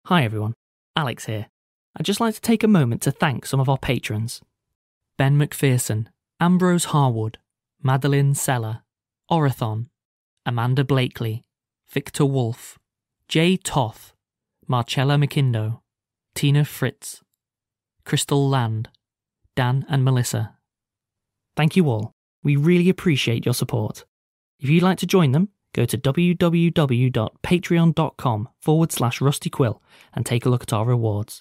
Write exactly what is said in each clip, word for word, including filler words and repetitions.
Hi everyone, Alex here. I'd just like to take a moment to thank some of our patrons. Ben McPherson, Ambrose Harwood, Madeline Seller, Orathon, Amanda Blakely, Victor Wolfe, Jay Toth, Marcella McIndo, Tina Fritz, Crystal Land, Dan and Melissa. Thank you all. We really appreciate your support. If you'd like to join them, go to www.patreon.com forward slash Rusty Quill and take a look at our rewards.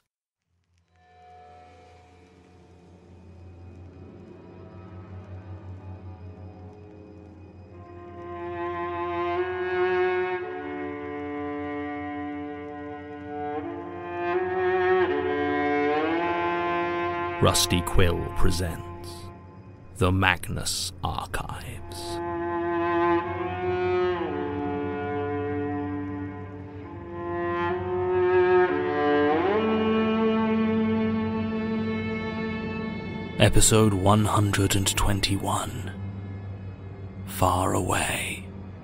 Rusty Quill presents The Magnus Archives. Episode one hundred twenty-one. Far Away.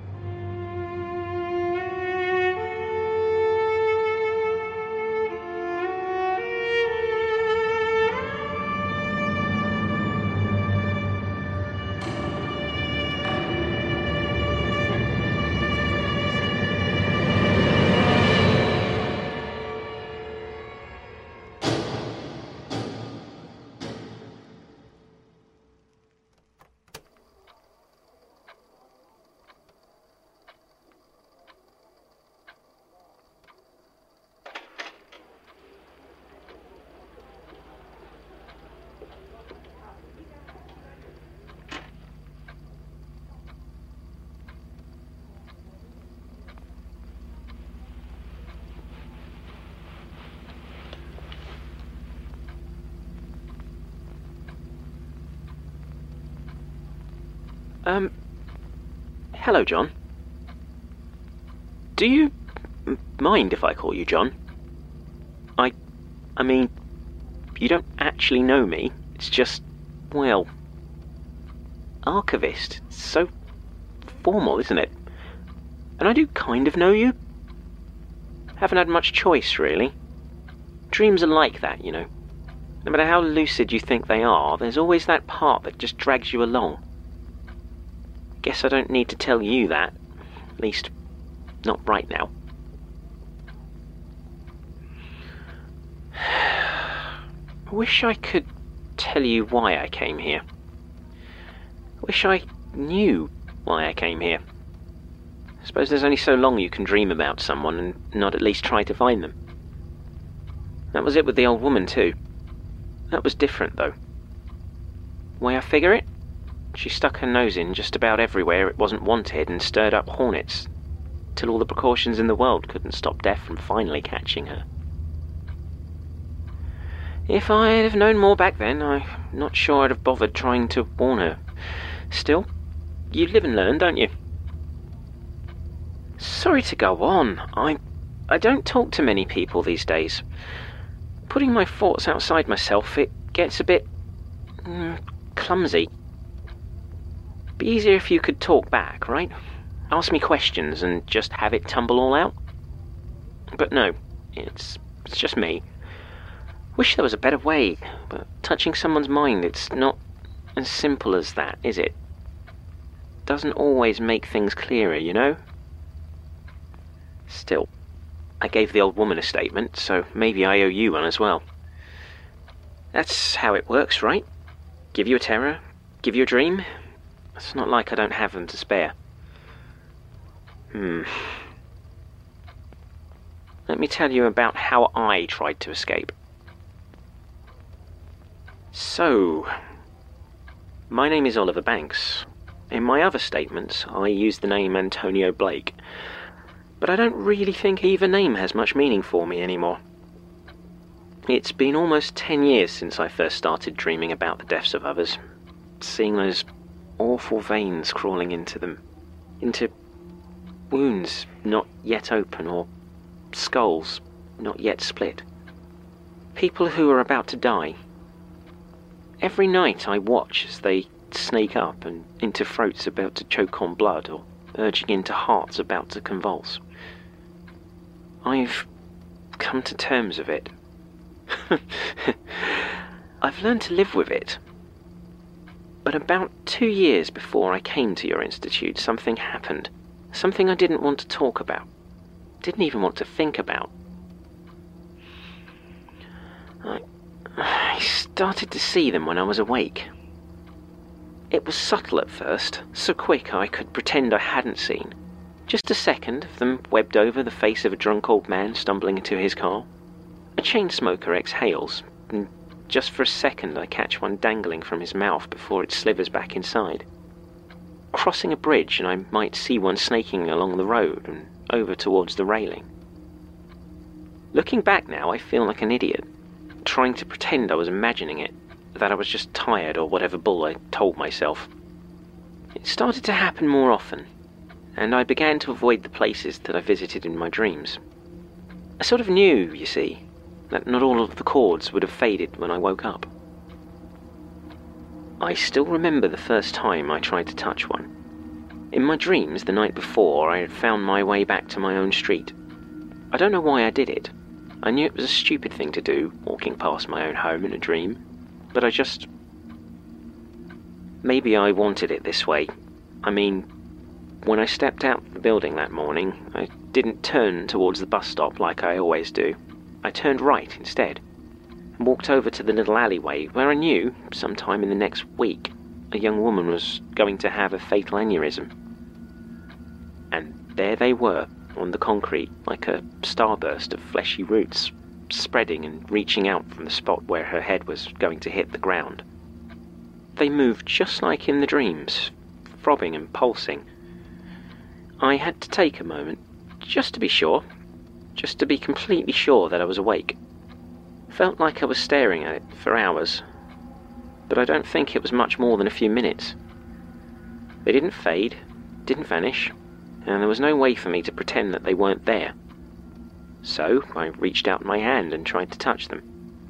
Um, hello, John. Do you m- mind if I call you John? I, I mean, you don't actually know me. It's just, well, archivist. It's so formal, isn't it? And I do kind of know you. Haven't had much choice, really. Dreams are like that, you know. No matter how lucid you think they are, there's always that part that just drags you along. Guess I don't need to tell you that. At least, not right now. I wish I could tell you why I came here. I wish I knew why I came here. I suppose there's only so long you can dream about someone and not at least try to find them. That was it with the old woman too. That was different though. Way I figure it? She stuck her nose in just about everywhere it wasn't wanted and stirred up hornets, till all the precautions in the world couldn't stop death from finally catching her. If I'd have known more back then, I'm not sure I'd have bothered trying to warn her. Still, you live and learn, don't you? Sorry to go on. I, I don't talk to many people these days. Putting my thoughts outside myself, it gets a bit mm, clumsy. Be easier if you could talk back, right? Ask me questions and just have it tumble all out. But no, it's it's just me. Wish there was a better way, but touching someone's mind, it's not as simple as that, is it? Doesn't always make things clearer, you know? Still, I gave the old woman a statement, so maybe I owe you one as well. That's how it works, right? Give you a terror, give you a dream. It's not like I don't have them to spare. Hmm. Let me tell you about how I tried to escape. So, my name is Oliver Banks. In my other statements, I use the name Antonio Blake. But I don't really think either name has much meaning for me anymore. It's been almost ten years since I first started dreaming about the deaths of others, seeing those awful veins crawling into them, into wounds not yet open or skulls not yet split. People who are about to die. Every night I watch as they snake up and into throats about to choke on blood or urging into hearts about to convulse. I've come to terms with it. I've learned to live with it. But about two years before I came to your institute, something happened. Something I didn't want to talk about. Didn't even want to think about. I, I started to see them when I was awake. It was subtle at first, so quick I could pretend I hadn't seen. Just a second of them webbed over the face of a drunk old man stumbling into his car. A chain smoker exhales, and just for a second I catch one dangling from his mouth before it slithers back inside. Crossing a bridge and I might see one snaking along the road and over towards the railing. Looking back now, I feel like an idiot, trying to pretend I was imagining it, that I was just tired or whatever bull I told myself. It started to happen more often, and I began to avoid the places that I visited in my dreams. I sort of knew, you see, that not all of the chords would have faded when I woke up. I still remember the first time I tried to touch one. In my dreams the night before, I had found my way back to my own street. I don't know why I did it. I knew it was a stupid thing to do, walking past my own home in a dream, but I just... Maybe I wanted it this way. I mean, when I stepped out the building that morning, I didn't turn towards the bus stop like I always do. I turned right instead, and walked over to the little alleyway where I knew, sometime in the next week, a young woman was going to have a fatal aneurysm. And there they were, on the concrete, like a starburst of fleshy roots, spreading and reaching out from the spot where her head was going to hit the ground. They moved just like in the dreams, throbbing and pulsing. I had to take a moment, just to be sure, just to be completely sure that I was awake. Felt like I was staring at it for hours, but I don't think it was much more than a few minutes. They didn't fade, didn't vanish, and there was no way for me to pretend that they weren't there. So I reached out my hand and tried to touch them.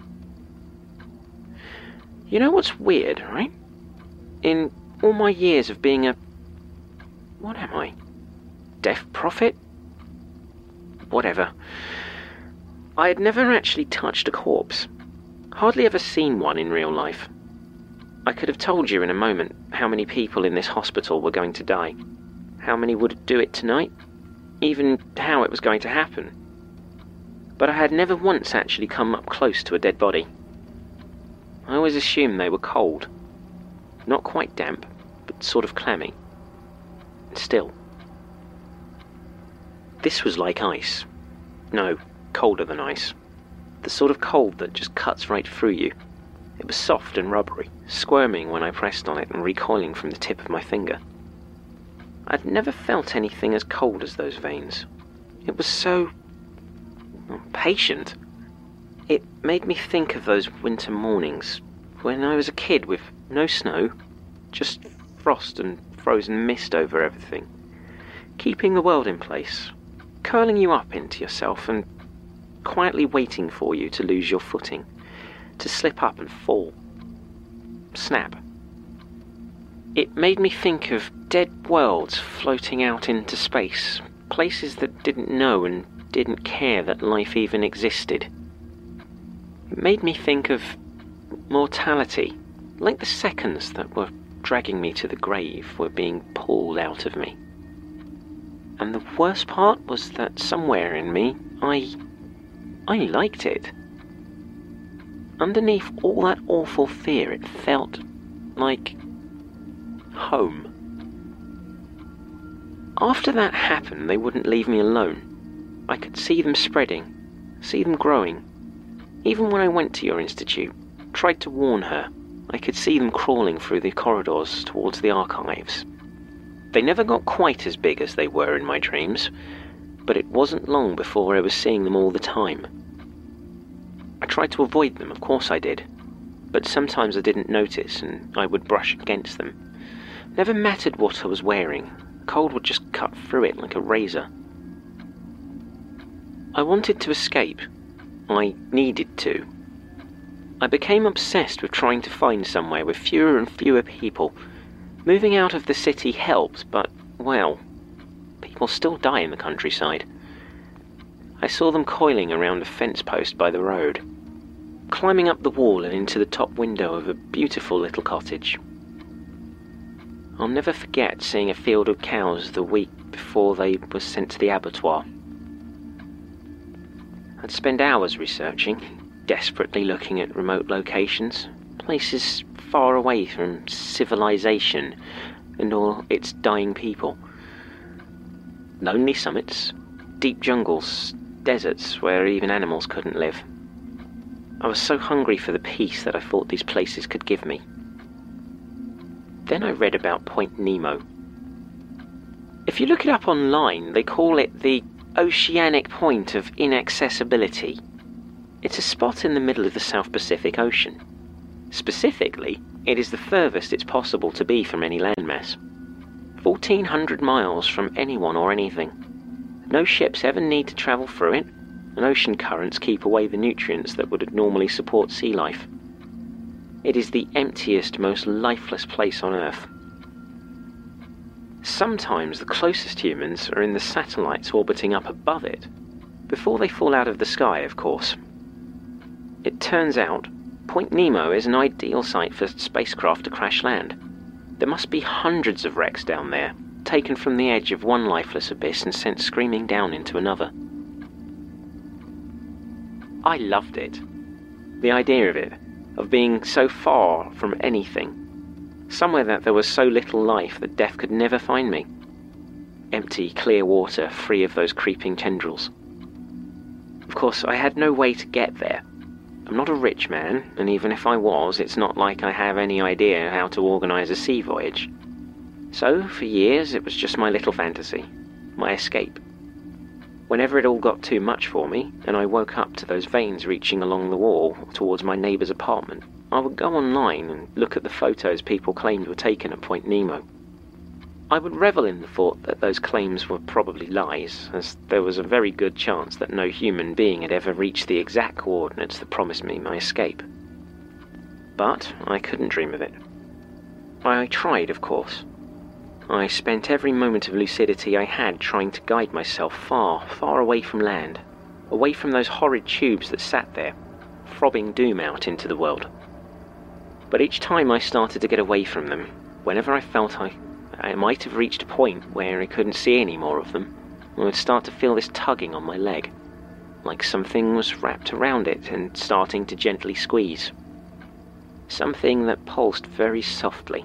You know what's weird, right? In all my years of being a... What am I? Deaf prophet? Whatever. I had never actually touched a corpse. Hardly ever seen one in real life. I could have told you in a moment how many people in this hospital were going to die. How many would do it tonight? Even how it was going to happen. But I had never once actually come up close to a dead body. I always assumed they were cold. Not quite damp, but sort of clammy. And still. This was like ice. No, colder than ice. The sort of cold that just cuts right through you. It was soft and rubbery, squirming when I pressed on it and recoiling from the tip of my finger. I'd never felt anything as cold as those veins. It was so... patient. It made me think of those winter mornings when I was a kid with no snow, just frost and frozen mist over everything, keeping the world in place, curling you up into yourself and quietly waiting for you to lose your footing, to slip up and fall. Snap. It made me think of dead worlds floating out into space, places that didn't know and didn't care that life even existed. It made me think of mortality, like the seconds that were dragging me to the grave were being pulled out of me. And the worst part was that somewhere in me, I... I liked it. Underneath all that awful fear, it felt like home. After that happened, they wouldn't leave me alone. I could see them spreading, see them growing. Even when I went to your institute, tried to warn her, I could see them crawling through the corridors towards the archives. They never got quite as big as they were in my dreams, but it wasn't long before I was seeing them all the time. I tried to avoid them, of course I did, but sometimes I didn't notice and I would brush against them. Never mattered what I was wearing, cold would just cut through it like a razor. I wanted to escape. I needed to. I became obsessed with trying to find somewhere with fewer and fewer people. Moving out of the city helped, but, well, people still die in the countryside. I saw them coiling around a fence post by the road, climbing up the wall and into the top window of a beautiful little cottage. I'll never forget seeing a field of cows the week before they were sent to the abattoir. I'd spend hours researching, desperately looking at remote locations, places far away from civilization and all its dying people. Lonely summits, deep jungles, deserts where even animals couldn't live. I was so hungry for the peace that I thought these places could give me. Then I read about Point Nemo. If you look it up online, they call it the Oceanic Point of Inaccessibility. It's a spot in the middle of the South Pacific Ocean. Specifically, it is the furthest it's possible to be from any landmass. fourteen hundred miles from anyone or anything. No ships ever need to travel through it, and ocean currents keep away the nutrients that would normally support sea life. It is the emptiest, most lifeless place on Earth. Sometimes the closest humans are in the satellites orbiting up above it, before they fall out of the sky, of course. It turns out, Point Nemo is an ideal site for spacecraft to crash land. There must be hundreds of wrecks down there, taken from the edge of one lifeless abyss and sent screaming down into another. I loved it. The idea of it, of being so far from anything. Somewhere that there was so little life that death could never find me. Empty, clear water, free of those creeping tendrils. Of course, I had no way to get there. I'm not a rich man, and even if I was, it's not like I have any idea how to organise a sea voyage. So, for years, it was just my little fantasy, my escape. Whenever it all got too much for me, and I woke up to those veins reaching along the wall towards my neighbour's apartment, I would go online and look at the photos people claimed were taken at Point Nemo. I would revel in the thought that those claims were probably lies, as there was a very good chance that no human being had ever reached the exact coordinates that promised me my escape. But I couldn't dream of it. I tried, of course. I spent every moment of lucidity I had trying to guide myself far, far away from land, away from those horrid tubes that sat there, throbbing doom out into the world. But each time I started to get away from them, whenever I felt I, I might have reached a point where I couldn't see any more of them, I would start to feel this tugging on my leg, like something was wrapped around it and starting to gently squeeze. Something that pulsed very softly.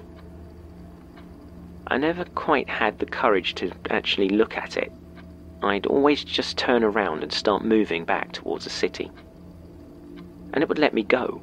I never quite had the courage to actually look at it. I'd always just turn around and start moving back towards the city. And it would let me go.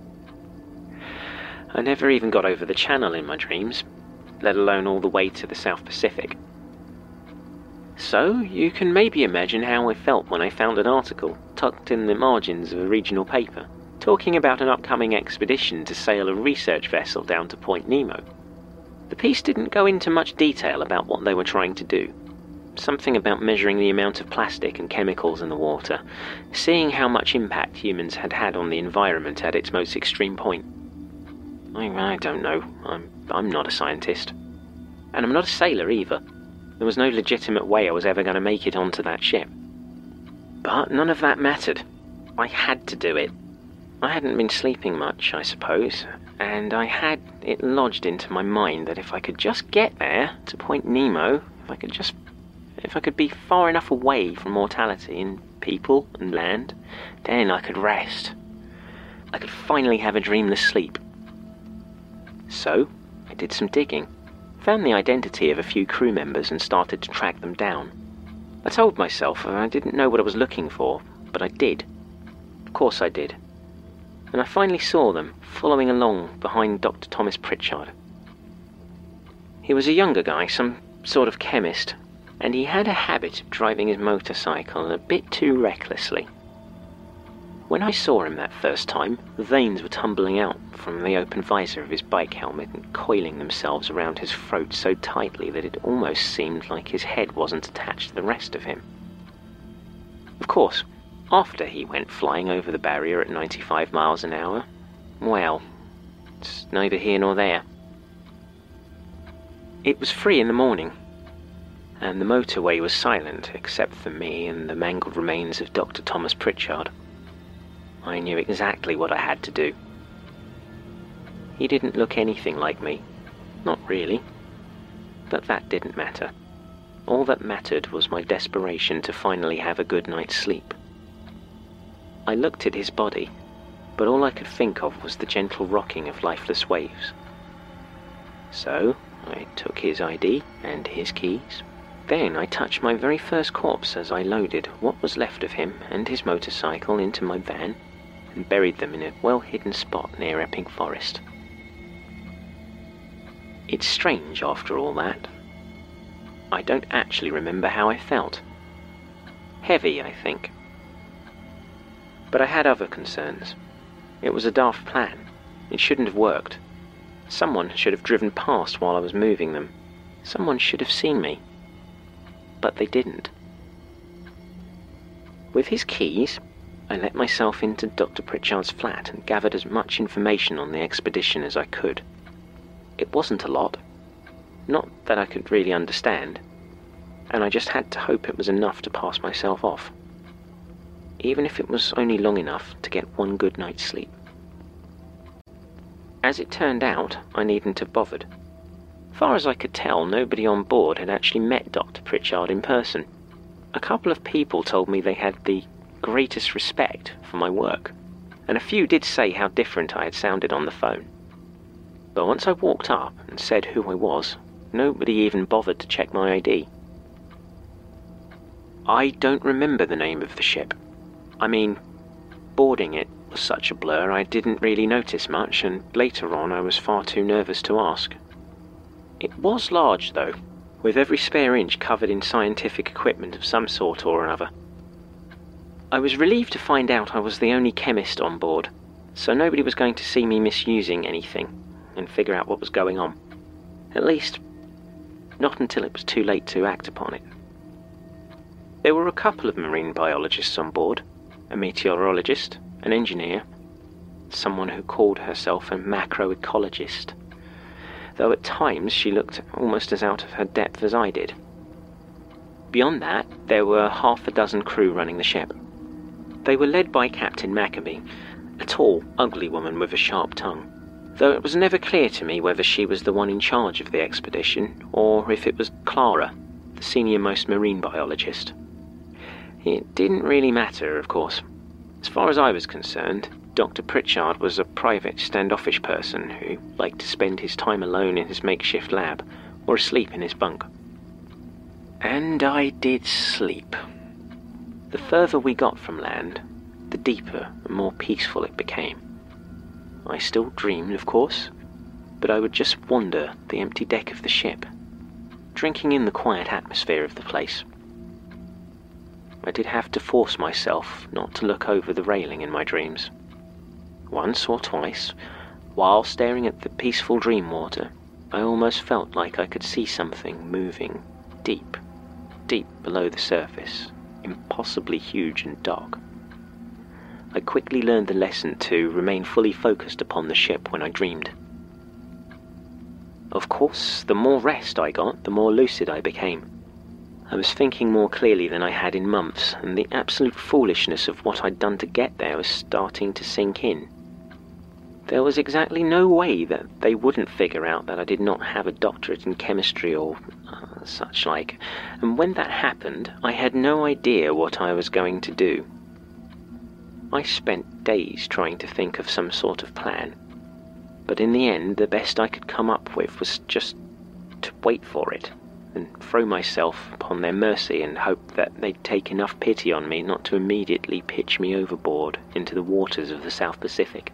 I never even got over the channel in my dreams, let alone all the way to the South Pacific. So, you can maybe imagine how I felt when I found an article tucked in the margins of a regional paper, talking about an upcoming expedition to sail a research vessel down to Point Nemo. The piece didn't go into much detail about what they were trying to do. Something about measuring the amount of plastic and chemicals in the water, seeing how much impact humans had had on the environment at its most extreme point. I, I don't know. I'm, I'm not a scientist. And I'm not a sailor either. There was no legitimate way I was ever going to make it onto that ship. But none of that mattered. I had to do it. I hadn't been sleeping much, I suppose, and I had it lodged into my mind that if I could just get there, to Point Nemo, if I could just... if I could be far enough away from mortality and people and land, then I could rest. I could finally have a dreamless sleep. So, I did some digging, found the identity of a few crew members and started to track them down. I told myself I didn't know what I was looking for, but I did. Of course I did. And I finally saw them, following along behind Doctor Thomas Pritchard. He was a younger guy, some sort of chemist, and he had a habit of driving his motorcycle a bit too recklessly. When I saw him that first time, the veins were tumbling out from the open visor of his bike helmet and coiling themselves around his throat so tightly that it almost seemed like his head wasn't attached to the rest of him. Of course, after he went flying over the barrier at ninety-five miles an hour, well, it's neither here nor there. It was three in the morning. and the motorway was silent except for me and the mangled remains of Doctor Thomas Pritchard. I knew exactly what I had to do. He didn't look anything like me. Not really. But that didn't matter. All that mattered was my desperation to finally have a good night's sleep. I looked at his body, but all I could think of was the gentle rocking of lifeless waves. So, I took his I D and his keys. Then I touched my very first corpse as I loaded what was left of him and his motorcycle into my van and buried them in a well-hidden spot near Epping Forest. It's strange after all that. I don't actually remember how I felt. Heavy, I think. But I had other concerns. It was a daft plan. It shouldn't have worked. Someone should have driven past while I was moving them. Someone should have seen me. But they didn't. With his keys, I let myself into Doctor Pritchard's flat and gathered as much information on the expedition as I could. It wasn't a lot. Not that I could really understand, and I just had to hope it was enough to pass myself off. Even if it was only long enough to get one good night's sleep. As it turned out, I needn't have bothered. Far as I could tell, nobody on board had actually met Doctor Pritchard in person. A couple of people told me they had the greatest respect for my work, and a few did say how different I had sounded on the phone. But once I walked up and said who I was, nobody even bothered to check my I D. I don't remember the name of the ship. I mean, boarding it was such a blur I didn't really notice much, and later on I was far too nervous to ask. It was large, though, with every spare inch covered in scientific equipment of some sort or another. I was relieved to find out I was the only chemist on board, so nobody was going to see me misusing anything and figure out what was going on. At least, not until it was too late to act upon it. There were a couple of marine biologists on board, a meteorologist, an engineer, someone who called herself a macroecologist, though at times she looked almost as out of her depth as I did. Beyond that, there were half a dozen crew running the ship. They were led by Captain Maccabee, a tall, ugly woman with a sharp tongue, though it was never clear to me whether she was the one in charge of the expedition, or if it was Clara, the senior-most marine biologist. It didn't really matter, of course. As far as I was concerned, Doctor Pritchard was a private, standoffish person who liked to spend his time alone in his makeshift lab, or asleep in his bunk. And I did sleep. The further we got from land, the deeper and more peaceful it became. I still dreamed, of course, but I would just wander the empty deck of the ship, drinking in the quiet atmosphere of the place. I did have to force myself not to look over the railing in my dreams. Once or twice, while staring at the peaceful dream water, I almost felt like I could see something moving deep, deep below the surface, impossibly huge and dark. I quickly learned the lesson to remain fully focused upon the ship when I dreamed. Of course, the more rest I got, the more lucid I became. I was thinking more clearly than I had in months, and the absolute foolishness of what I'd done to get there was starting to sink in. There was exactly no way that they wouldn't figure out that I did not have a doctorate in chemistry or uh, such like, and when that happened, I had no idea what I was going to do. I spent days trying to think of some sort of plan, but in the end, the best I could come up with was just to wait for it, and throw myself upon their mercy and hope that they'd take enough pity on me not to immediately pitch me overboard into the waters of the South Pacific.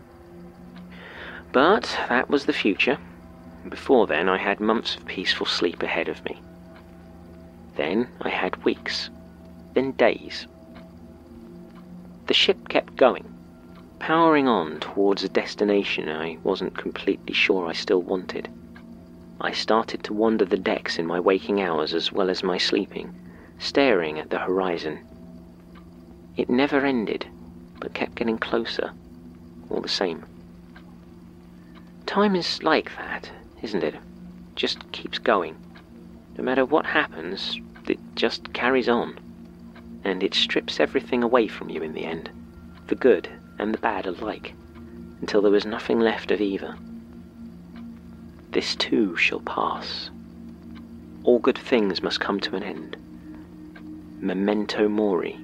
But that was the future. Before then, I had months of peaceful sleep ahead of me. Then I had weeks, then days. The ship kept going, powering on towards a destination I wasn't completely sure I still wanted. I started to wander the decks in my waking hours as well as my sleeping, staring at the horizon. It never ended, but kept getting closer, all the same. Time is like that, isn't it? Just keeps going. No matter what happens, it just carries on. And it strips everything away from you in the end, the good and the bad alike, until there was nothing left of either. This too shall pass. All good things must come to an end. Memento mori.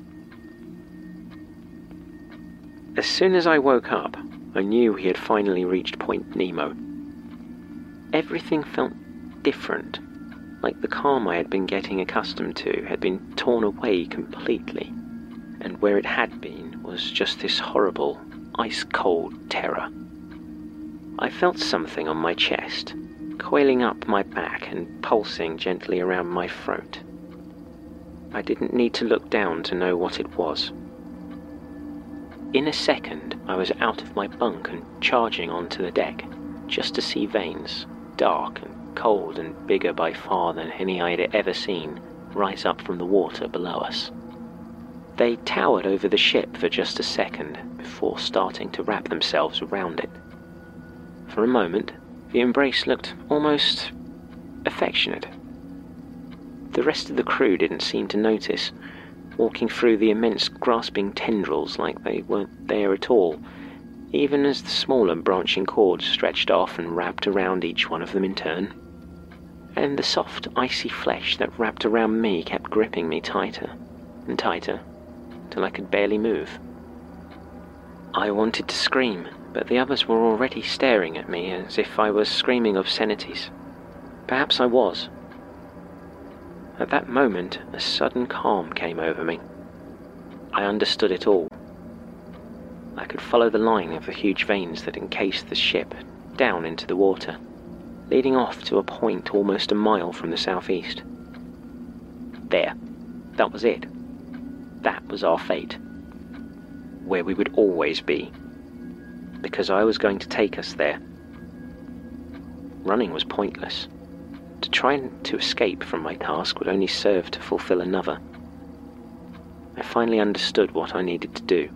As soon as I woke up, I knew he had finally reached Point Nemo. Everything felt different, like the calm I had been getting accustomed to had been torn away completely, and where it had been was just this horrible, ice-cold terror. I felt something on my chest, coiling up my back and pulsing gently around my throat. I didn't need to look down to know what it was. In a second, I was out of my bunk and charging onto the deck, just to see veins, dark and cold and bigger by far than any I had ever seen, rise up from the water below us. They towered over the ship for just a second before starting to wrap themselves around it. For a moment, the embrace looked almost affectionate. The rest of the crew didn't seem to notice, walking through the immense grasping tendrils like they weren't there at all, even as the smaller branching cords stretched off and wrapped around each one of them in turn. And the soft, icy flesh that wrapped around me kept gripping me tighter and tighter, till I could barely move. I wanted to scream, but the others were already staring at me as if I was screaming obscenities. Perhaps I was. At that moment, a sudden calm came over me. I understood it all. I could follow the line of the huge veins that encased the ship down into the water, leading off to a point almost a mile from the southeast. There. That was it. That was our fate. Where we would always be. Because I was going to take us there. Running was pointless. To try to escape from my task would only serve to fulfill another. I finally understood what I needed to do.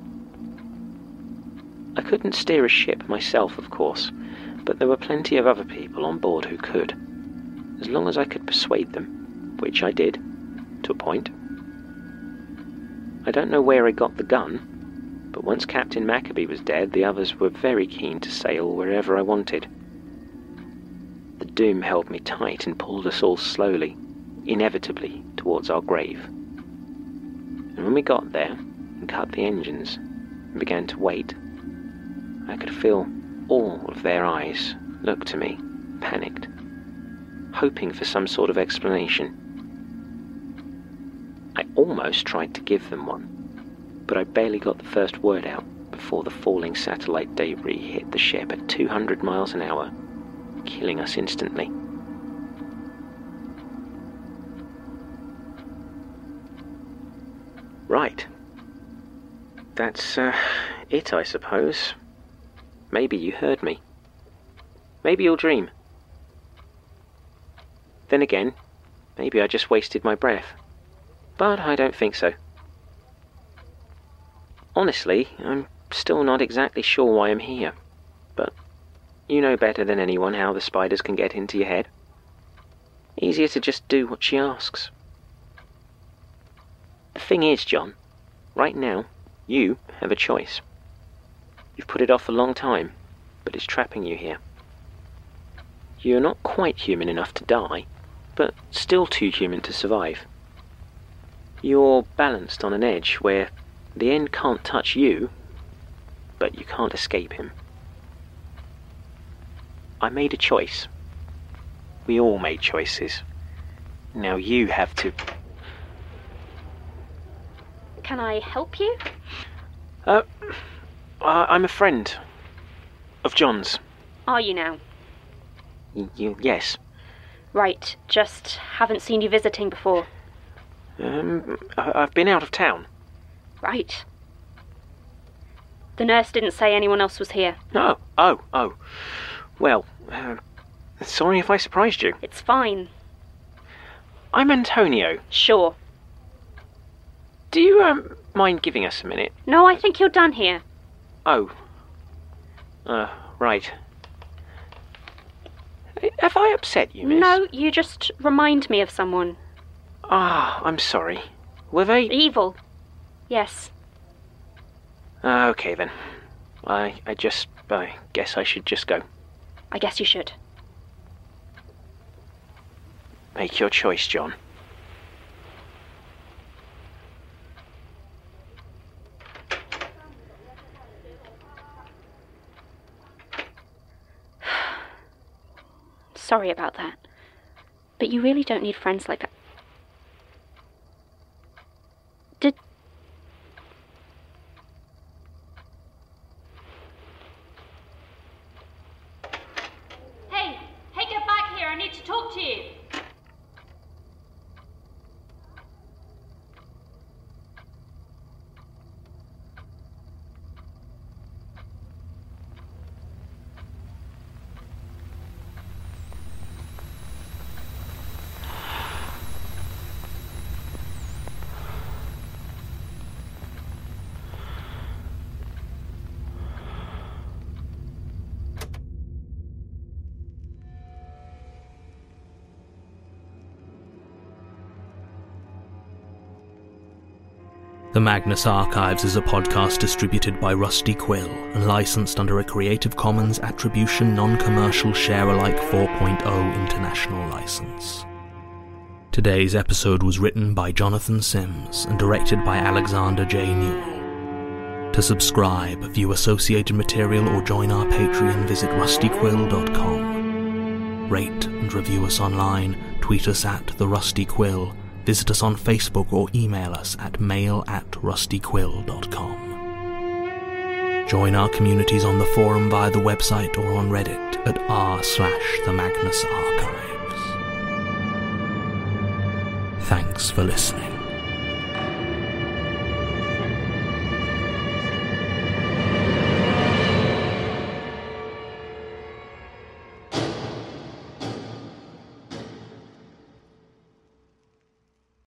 I couldn't steer a ship myself, of course, but there were plenty of other people on board who could, as long as I could persuade them, which I did, to a point. I don't know where I got the gun, but once Captain Maccabee was dead, the others were very keen to sail wherever I wanted. The doom held me tight and pulled us all slowly, inevitably, towards our grave. And when we got there and cut the engines and began to wait, I could feel all of their eyes look to me, panicked, hoping for some sort of explanation. I almost tried to give them one, but I barely got the first word out before the falling satellite debris hit the ship at two hundred miles an hour, killing us instantly. Right. That's, uh, it, I suppose. Maybe you heard me. Maybe you'll dream. Then again, maybe I just wasted my breath. But I don't think so. Honestly, I'm still not exactly sure why I'm here, but you know better than anyone how the spiders can get into your head. Easier to just do what she asks. The thing is, John, right now, you have a choice. You've put it off a long time, but it's trapping you here. You're not quite human enough to die, but still too human to survive. You're balanced on an edge where the end can't touch you, but you can't escape him. I made a choice. We all made choices. Now you have to... Can I help you? Uh, I'm a friend of John's. Are you now? Y- y- yes. Right, just haven't seen you visiting before. Um, I- I've been out of town. Right. The nurse didn't say anyone else was here. Oh, oh, oh. Well, uh, sorry if I surprised you. It's fine. I'm Antonio. Sure. Do you, um, mind giving us a minute? No, I think you're done here. Oh. Uh, right. Have I upset you, miss? No, you just remind me of someone. Ah, I'm sorry. Were they... Evil. Yes. Ah, okay then. I, I just... I guess I should just go. I guess you should. Make your choice, John. Sorry about that. But you really don't need friends like that. Did... Hey! Hey, get back here! I need to talk to you! The Magnus Archives is a podcast distributed by Rusty Quill and licensed under a Creative Commons Attribution Non-Commercial Share-alike four point oh international license. Today's episode was written by Jonathan Sims and directed by Alexander J. Newell. To subscribe, view associated material or join our Patreon, visit rusty quill dot com. Rate and review us online, tweet us at The Rusty Quill, visit us on Facebook or email us at mail at rusty quill dot com. Join our communities on the forum via the website or on Reddit at r slash the Magnus Archives. Thanks for listening.